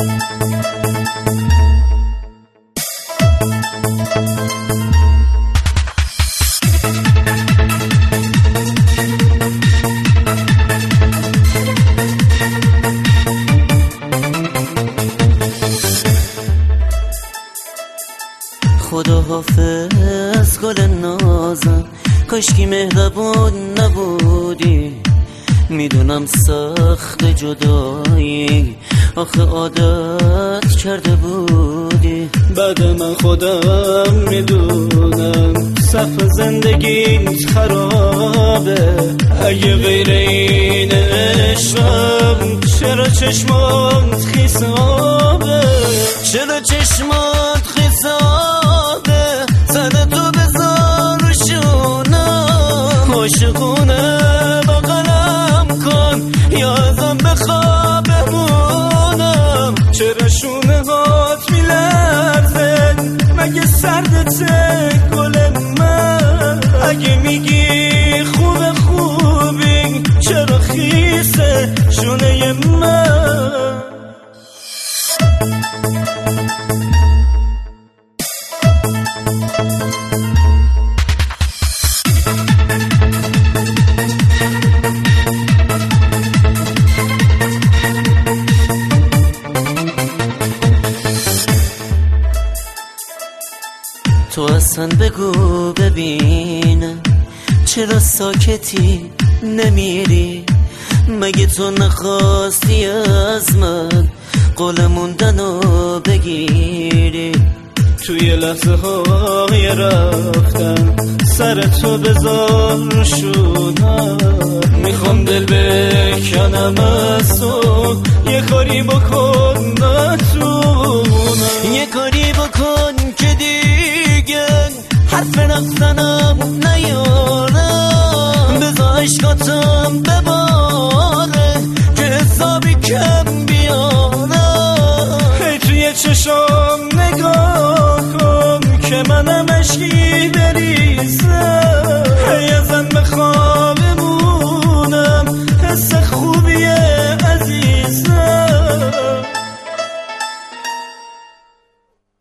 خدا حافظ گل نازم، کاشکی مهربون نبودی. میدونم سخت جدایی، آخه عادت کرده بودی. بعد من خودم میدونم سقف زندگیت خرابه. اگه غیر این عشقم چرا چشمات خیسابه؟ چرا چشمات خیسابه؟ سر تو بذار رو شونم، عاشقونه بغلم کن یا ازم بخواه بمونم. چرا شونه هات میلرزه؟ مگه سردته گل من؟ اگه میگی خوبی چرا خیسه شونه من؟ تو اصلا بگو ببینم چرا ساکتی نمیری؟ مگه تو نخواستی از من قول موندنو بگیری؟ توی لحظه های رفتن سر تو بذار شونم. میخوام دل بکنم از تو، یه کاری بکن نتونم. یه کاری بکن که دیگه حرف رفتنم نیارم. بذار عشقاتم بباره که حسابی کم بیارم. توی چشام نگاه کن که منم عشقی بریزم. ازم بخواه بمونم، حس خوبیه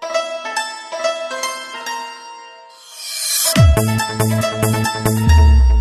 عزیزم.